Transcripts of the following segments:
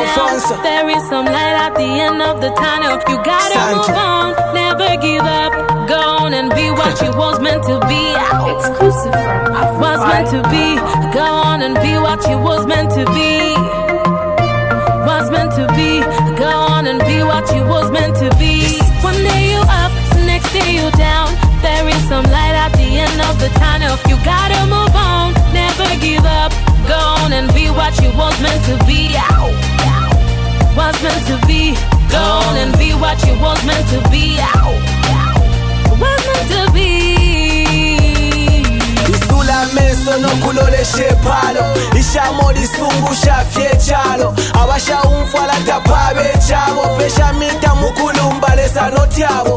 Alfonso. There is some light at the end of the tunnel. You gotta move on, never give up. Go on and be what you was meant to be. Exclusive from Africa. Was meant to be. Go on and be what you was meant to be. Was meant to be. Go on and be what you was meant to be. One day you up, next day you down. There is some light at the end of the tunnel. You gotta move on, never give up. Go on and be what you was meant to be. Was meant to be. Go on and be what you was meant to be. Was meant to be. Isula menso no kuloleshe palo. Ishamo lisungu shafye chalo. Abasha umfwala tapabe chabo. Pesha mita mukulumba lesa notiabo.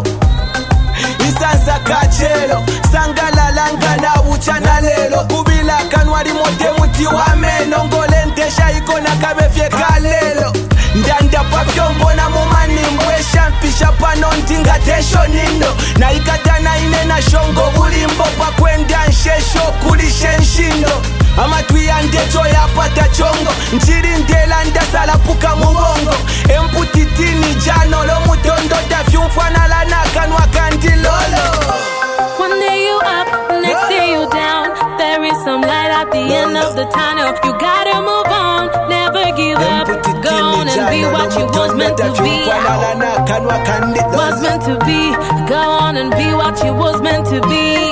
Isansa kachelo. Sangala langa na uchana lelo. Kubila kanwari mote muti wameno. Ngolentesha ikona kabefye kalelo. Ndanda papyombo na mumani mbwesha. Mpisha pano ndinga tesho nindo. Na ikatana ine na shongo bulimbo. Pa kwenda nshesho kulishe nshindo. Ama tuyandecho ya pata chongo. Nchiri ndela ndasala puka mubongo. Emputitini jano lo mutondo. Dafyumfwana lana kanwa kandilolo. One day you up, next day you down. There is some light at the end of the tunnel. You gotta move on, never give up. Go on and be what you was meant to be. Was meant to be. Go on and be what you was meant to be.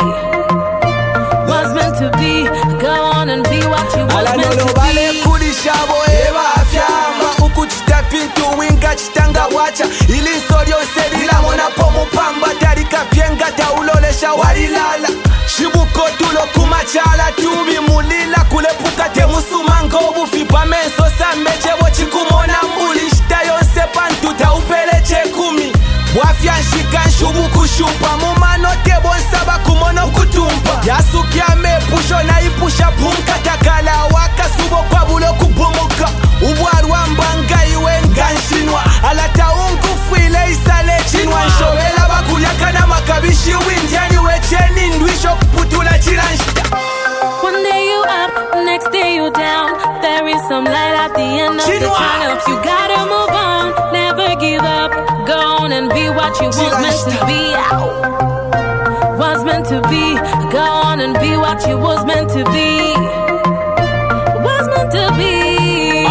Was meant to be. Go on and be what you was meant to be. Kulishabo eba fyama. Ukuchita pintu winga chitanga wacha. Ili sorio selila mona pomu pamba. Tarika pienga taulolesha warilala. Shibuko tulo kumachala tubi mulila. Kulepuka temusuma ngobu fipa menso sa mechebo chikumona mbuli. Shita yonse pantu taupele chekumi. Wafya nshika nshubuku shumpa. Mumano tebo nsaba kumono kutumpa. Yasukia mepusho na ipusha pumka. Takala waka subo kwa bulo kupumuka. Ubuarwa mbanga iwe nganshinwa. Alata ungu fuile isale chinwa. Nshobela bakulyaka na makabishi windiani wecheni ndwisho kuputula chiranshita. One day you up, next day you down. There is some light at the end of the tunnel. You gotta move on, never give up. Go on and be what you was meant to be. Was meant to be. Go on and be what you was meant to be. Was meant to be.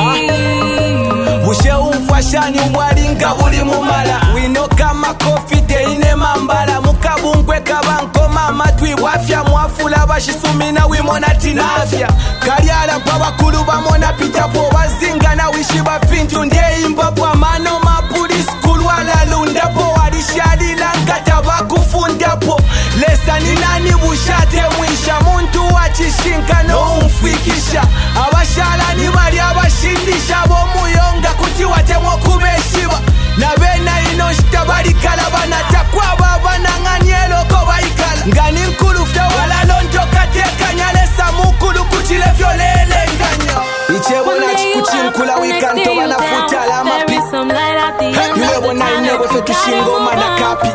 Bushe umfashani mwalinga buli mumala. Wino kama kofi teine mambala. Mukabungwe kabanko mama twi wafya mwafula bashisumina wimona tinafya. Kariala babakulu bamona pitapo bazinga na wishiba pintu ndie imbapo amano mapuli skulu wala lundapo walishali langata bakufundapo. Lesa ni nani bushate mwisha muntu wachishinka no umfikisha. Abashala ni bali abashindisha bo muyonga kuti watemwo kubeshiba. Na bena ino shitabarikala banatakwa baba nanganyelo ko baikala. Ngani nkulu fya wala lontoka teka nyalesa mukulu kuchile vyolele nganya. Ichebo na chikuchinkula wikanto wanafuta la mapi. Yule wana inewe fe tushingo manakapi.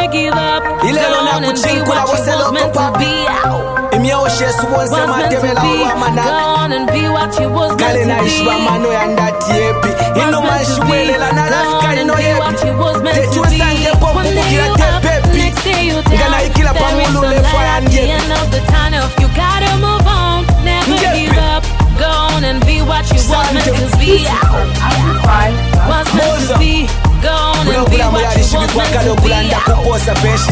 Ilelo na kuchinkula waselo kopapi. Imyoshe suwonse matebela uwa manaka. Kale na ishwa mano ya ndati epi. Ino manshiwelela na lafika ino yepi. Tetu sange popu kukira tepepi. Ngana ikila pamulu lefa ya nyepi. You gotta move on, never give up. Go on and be what you was meant to be. Was meant to be. Go on and be what you was meant to be. Was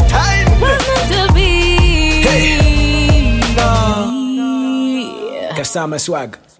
meant to be. Kasama swag.